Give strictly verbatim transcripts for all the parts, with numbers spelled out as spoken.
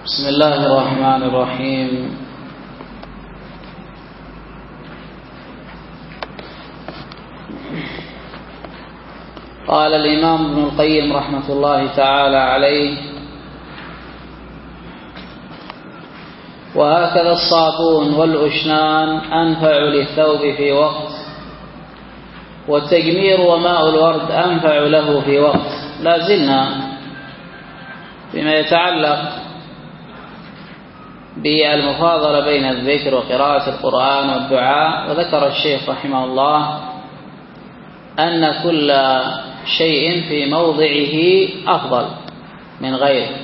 بسم الله الرحمن الرحيم. قال الإمام ابن القيم رحمة الله تعالى عليه: وهكذا الصابون والأشنان أنفع للثوب في وقت، والتجمير وماء الورد أنفع له في وقت. لا زلنا فيما يتعلق بالمفاضلة بين الذكر وقراءة القرآن والدعاء. وذكر الشيخ رحمه الله أن كل شيء في موضعه أفضل من غيره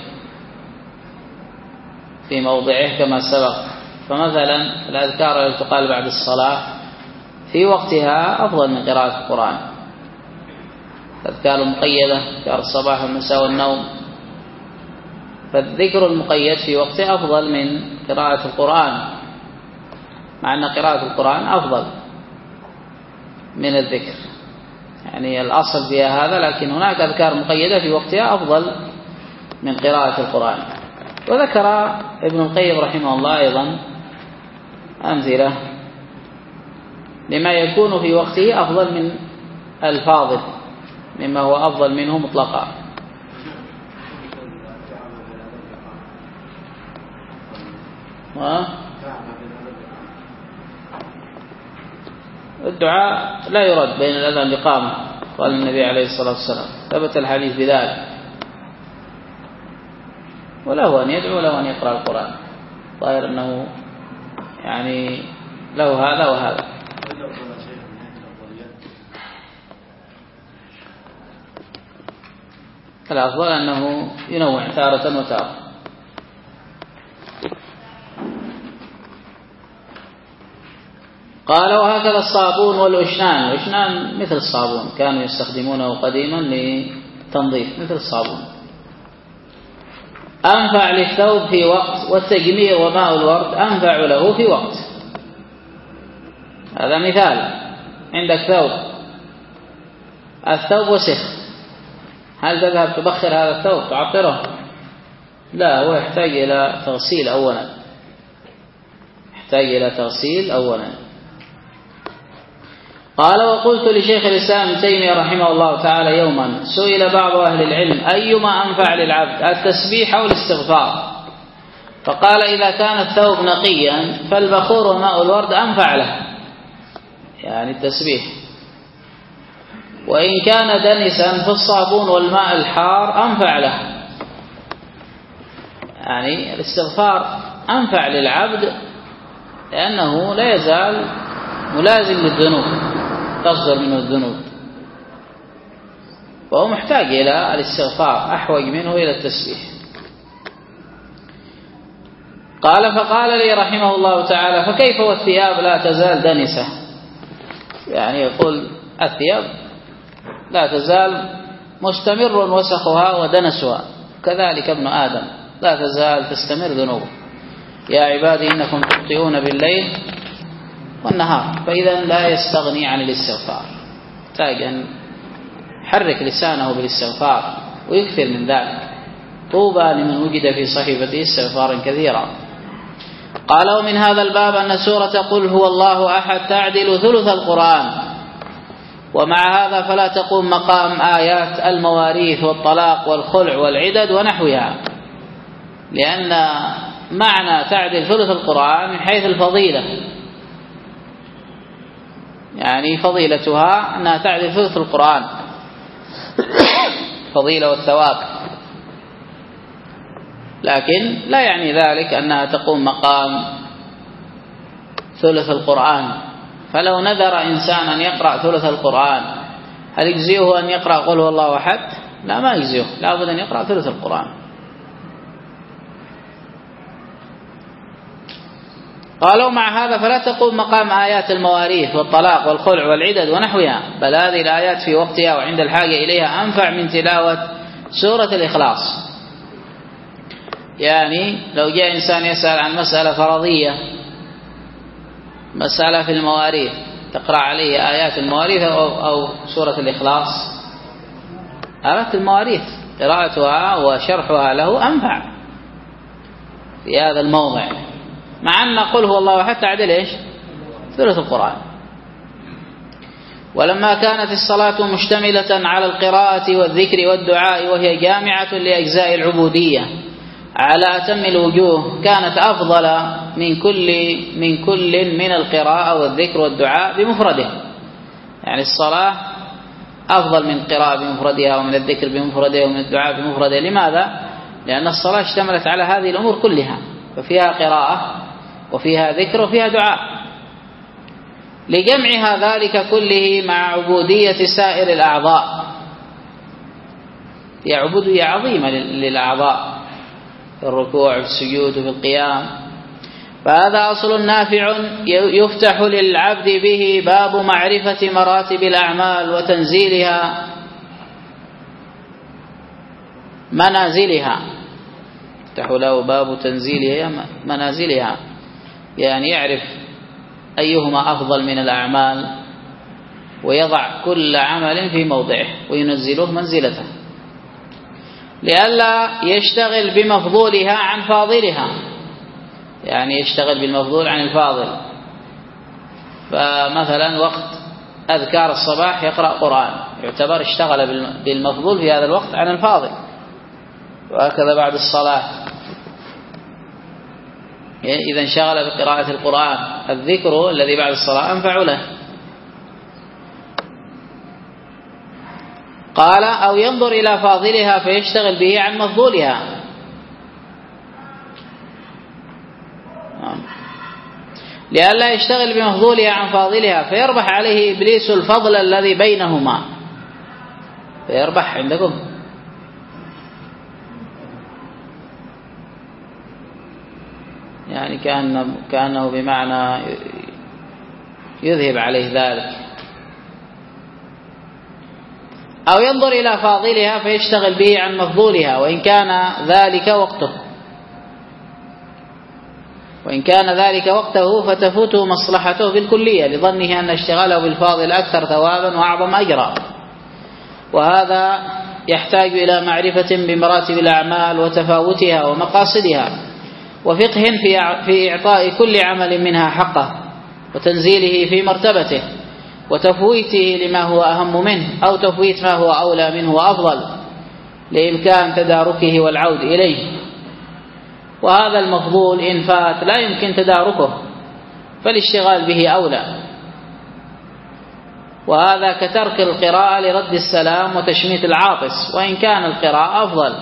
في موضعه كما سبق. فمثلا الأذكار التي تقال بعد الصلاة في وقتها أفضل من قراءة القرآن. الأذكار المقيدة، أذكار الصباح والمساء والنوم، فالذكر المقيد في وقته أفضل من قراءة القرآن، مع أن قراءة القرآن أفضل من الذكر، يعني الأصل فيها هذا، لكن هناك أذكار مقيدة في وقتها أفضل من قراءة القرآن. وذكر ابن القيم رحمه الله أيضا أمثلة لما يكون في وقته أفضل من الفاضل، مما هو أفضل منه مطلقا. الدعاء لا يرد بين الأذان والإقامة، قال النبي عليه الصلاة والسلام، ثبت الحديث بذلك. وله أن يدعو له أن يقرأ القرآن، ظاهر أنه يعني له هذا وهذا. الأفضل أنه ينوع تارة وتارة. قال: وهكذا الصابون والأشنان. الأشنان مثل الصابون، كانوا يستخدمونه قديما للتنظيف مثل الصابون. أنفع للثوب في وقت، والتجمير وماء الورد أنفع له في وقت. هذا مثال. عندك ثوب، الثوب وسخ، هل تذهب تبخر هذا الثوب تعطره؟ لا، هو يحتاج إلى تغسيل أولا، يحتاج إلى تغسيل أولا. قال: وقلت لشيخ الإسلام ابن تيمية رحمه الله تعالى يوما: سئل بعض أهل العلم أيما أنفع للعبد، التسبيح أو الاستغفار؟ فقال: إذا كان الثوب نقيا فالبخور وماء الورد أنفع له، يعني التسبيح. وإن كان دنسا فالصابون والماء الحار أنفع له، يعني الاستغفار أنفع للعبد لأنه لا يزال ملازم للذنوب، تصدر منه الذنوب، وهو محتاج إلى الاستغفار، أحوج منه إلى التسبيح. قال: فقال لي رحمه الله تعالى: فكيف والثياب لا تزال دنسة؟ يعني يقول الثياب لا تزال مستمر وسخها ودنسها، كذلك ابن آدم لا تزال تستمر ذنوبه. يا عبادي إنكم تخطئون بالليل والنهار، فإذا لا يستغني عن الاستغفار، يحتاج أن يحرك لسانه بالاستغفار ويكثر من ذلك. طوبى لمن وجد في صحيفته استغفارا كثيرا. قال: ومن هذا الباب أن سورة قل هو الله أحد تعدل ثلث القرآن، ومع هذا فلا تقوم مقام آيات المواريث والطلاق والخلع والعدد ونحوها، لأن معنى تعدل ثلث القرآن من حيث الفضيلة، يعني فضيلتها أنها تعدل ثلث القرآن، فضيلة والثواب، لكن لا يعني ذلك أنها تقوم مقام ثلث القرآن. فلو نذر إنسان أن يقرأ ثلث القرآن هل يجزيه أن يقرأ قل هو الله أحد؟ لا، ما يجزيه، لا بد أن يقرأ ثلث القرآن. قالوا: مع هذا فلا تقوم مقام آيات المواريث والطلاق والخلع والعدد ونحوها، بل هذه الآيات في وقتها وعند الحاجة إليها أنفع من تلاوة سورة الإخلاص. يعني لو جاء إنسان يسأل عن مسألة فرضية، مسألة في المواريث، تقرأ عليه آيات المواريث أو, أو سورة الإخلاص، آيات المواريث قراءتها وشرحها له أنفع، في هذا الموضع، مع أن قل هو الله أحد تعدل إيش؟ ثلث القرآن. ولما كانت الصلاة مشتملة على القراءة والذكر والدعاء وهي جامعة لأجزاء العبودية على أتم الوجوه، كانت أفضل من كل من كل من القراءة والذكر والدعاء بمفرده. يعني الصلاة أفضل من القراءة بمفردها ومن الذكر بمفرده ومن الدعاء بمفرده. لماذا؟ لأن الصلاة اشتملت على هذه الأمور كلها، ففيها قراءة وفيها ذكر وفيها دعاء، لجمعها ذلك كله مع عبودية سائر الأعضاء. هي عبودية عظيمة للأعضاء في الركوع في السجود وفي القيام. فهذا أصل نافع يفتح للعبد به باب معرفة مراتب الأعمال وتنزيلها منازلها. يفتح له باب تنزيلها منازلها، يعني يعرف أيهما أفضل من الأعمال ويضع كل عمل في موضعه وينزله منزلته، لئلا يشتغل بمفضولها عن فاضلها. يعني يشتغل بالمفضول عن الفاضل. فمثلا وقت أذكار الصباح يقرأ قرآن، يعتبر اشتغل بالمفضول في هذا الوقت عن الفاضل. وهكذا بعد الصلاة إذا انشغل بقراءة القرآن، الذكر الذي بعد الصلاة أنفع له. قال أو ينظر إلى فاضلها فيشتغل به عن مفضولها. لئلا يشتغل بمفضولها عن فاضلها فيربح عليه إبليس الفضل الذي بينهما. فيربح عندكم يعني كأنه, كأنه بمعنى يذهب عليه ذلك. أو ينظر إلى فاضلها فيشتغل به عن مفضولها وإن كان ذلك وقته وإن كان ذلك وقته فتفوته مصلحته بالكلية لظنه أن اشتغاله بالفاضل أكثر ثوابا وأعظم أجرا. وهذا يحتاج إلى معرفة بمراتب الأعمال وتفاوتها ومقاصدها، وفقه في إعطاء كل عمل منها حقه وتنزيله في مرتبته وتفويته لما هو أهم منه أو تفويت ما هو أولى منه وأفضل لإمكان تداركه والعود إليه. وهذا المفضول إن فات لا يمكن تداركه فالاشتغال به أولى. وهذا كترك القراءة لرد السلام وتشميت العاطس وإن كان القراءة أفضل.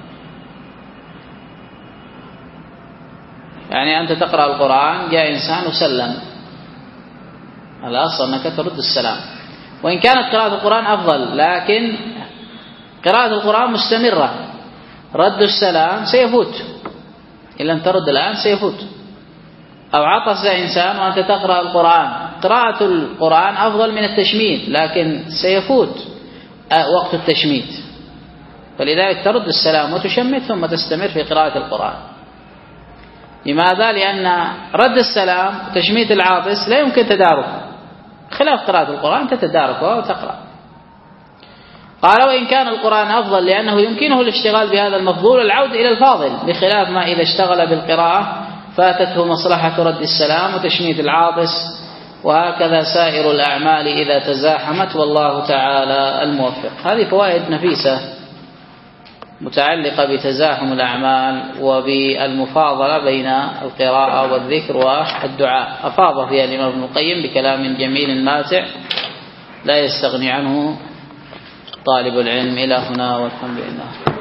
يعني أنت تقرأ القرآن جاء إنسان وسلم، الأصل أنك ترد السلام، وإن كانت قراءة القرآن أفضل لكن قراءة القرآن مستمرة، رد السلام سيفوت إن لم ترد الآن سيفوت. أو عطس إنسان وأنت تقرأ القرآن، قراءة القرآن أفضل من التشميت لكن سيفوت وقت التشميت، فلذلك ترد السلام وتشمت ثم تستمر في قراءة القرآن. لماذا؟ لأن رد السلام وتشميت العاطس لا يمكن تداركه، خلاف قراءة القرآن تتداركه وتقرأ. قال وإن كان القرآن أفضل لأنه يمكنه الاشتغال بهذا المفضول العود إلى الفاضل، بخلاف ما إذا اشتغل بالقراءة فاتته مصلحة رد السلام وتشميت العاطس. وهكذا سائر الأعمال إذا تزاحمت، والله تعالى الموفق. هذه فوائد نفيسة متعلقة بتزاحم الأعمال وبالمفاضلة بين القراءة والذكر والدعاء، أفاض فيها الإمام ابن القيم بكلام جميل ماتع لا يستغني عنه طالب العلم. إلى هنا والحمد لله.